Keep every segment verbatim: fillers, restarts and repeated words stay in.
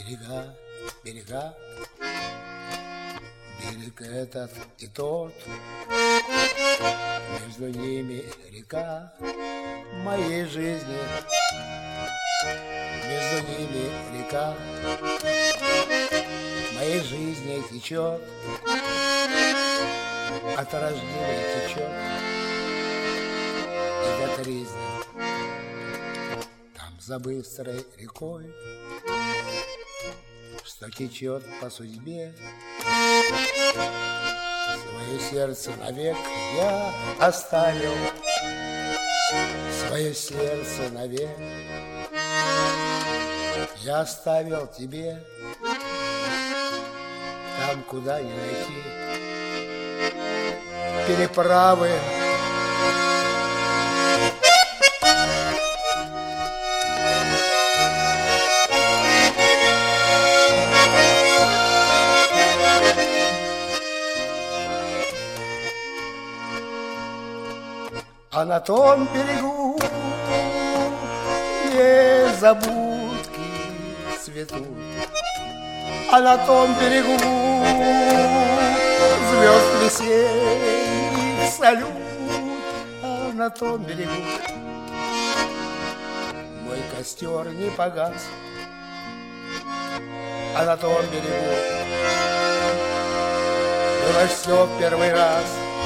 Берега, берега, берег этот и тот, между ними река моей жизни, между ними река моей жизни течет, от рождения течет, и до тризны. Там за быстрой рекой, что течет по судьбе, свое сердце навек я оставил, свое сердце навек я оставил тебе, там, куда не найти переправы. А на том берегу незабудки цветут, а на том берегу звезд весенних салют, а на том берегу мой костер не погас, а на том берегу было все в первый раз.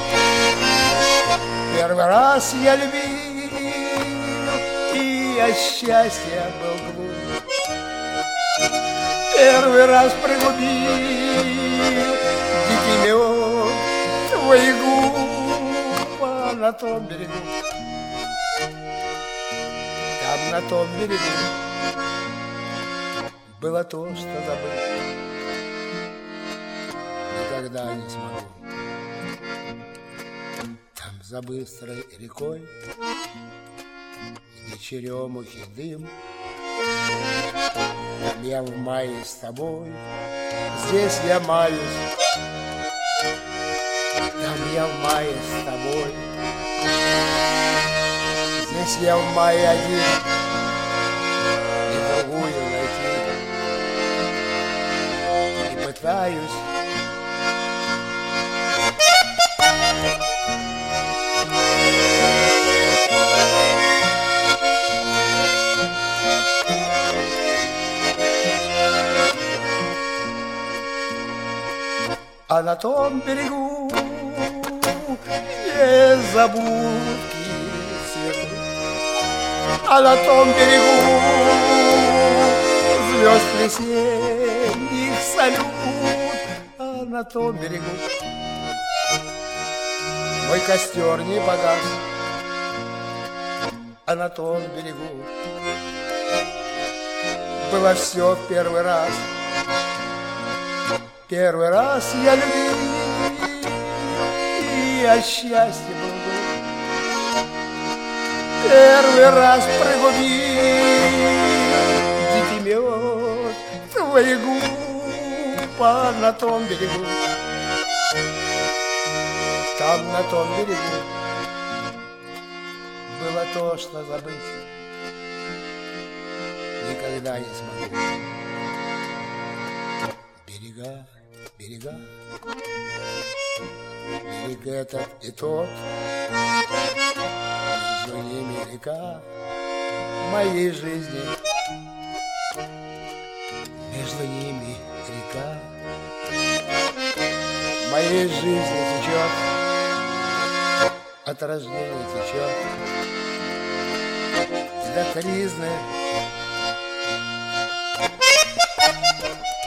Первый раз я любил, и от счастья был глуп. Первый раз пригубил дикий мед твоих губ, а на том берегу, там на том берегу было то, что забыть никогда не смогу. За быстрой рекой, где черемухи дым, там я в мае с тобой, здесь я маюсь, там я в мае с тобой, здесь я в мае один, и другую найти, и пытаюсь. А на том берегу незабудки цветут, а на том берегу звезд весенних салют, а на том берегу мой костер не погас, а на том берегу было все в первый раз. Первый раз я любил, и от счастья был глуп. Первый раз пригубил дикий мед твоих губ, а на том берегу, там на том берегу было то, что забыть никогда не смогу. Берега, берега, берег этот и тот, между ними река моей жизни, между ними река моей жизни течет, от рождения течет, до тризны.